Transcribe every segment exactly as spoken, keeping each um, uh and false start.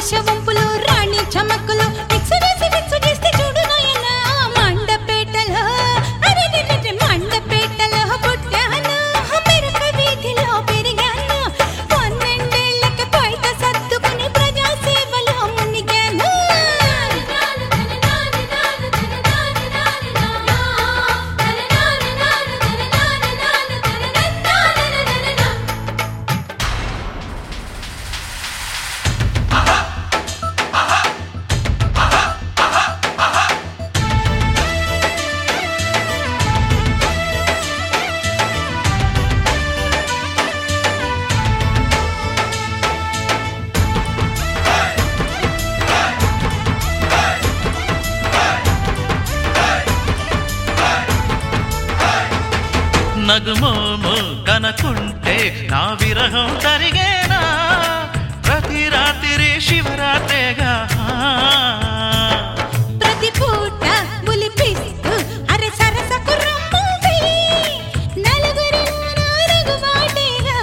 లక్ష వంపులు రాణి చమక్కులు మిక్స్ వేసి మిక్స్ చేస్తే చూడు నాయనా మండపేటలో అరే రే మండపేటలో పుట్టాను మెరక వీధిలో పెరిగాను పన్నెండేళ్లకి పైట సర్దుకుని ప్రజా సేవలో మునిగాను నగుమోము కనకుంటే నా విరహం తరిగేనా ప్రతి రాత్రి శివరాత్రిగా ప్రతి పూట బులిపిస్తూ అరే సరసకు రమ్మంది నలుగురిలోనూ రఘువాటిగా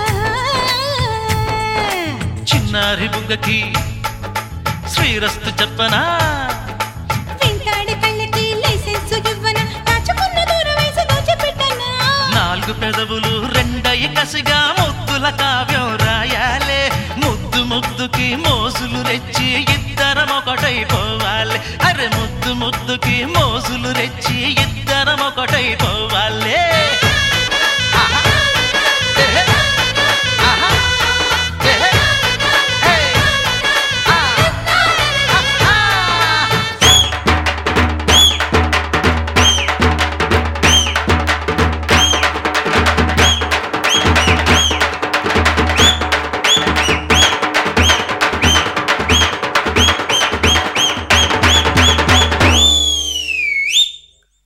చిన్నారి బుగ్గకి శ్రీరస్తు చెప్పనా వెంటాడి కళ్ళకి లైసెన్సు ఇవ్వన దాచుకున్న దూర వయసు దోచిపెట్టనా నాలుగు పెదవులు రెండయి కసిగా ముద్దుల కావ్యం రాయాలే ముద్దు ముద్దుకి మోజులు రెచ్చి ఇద్దరం ఒకటైపోవాలి అరే ముద్దు ముద్దుకి మోజులు రెచ్చి ఇద్దరం ఒకటైపోవాలి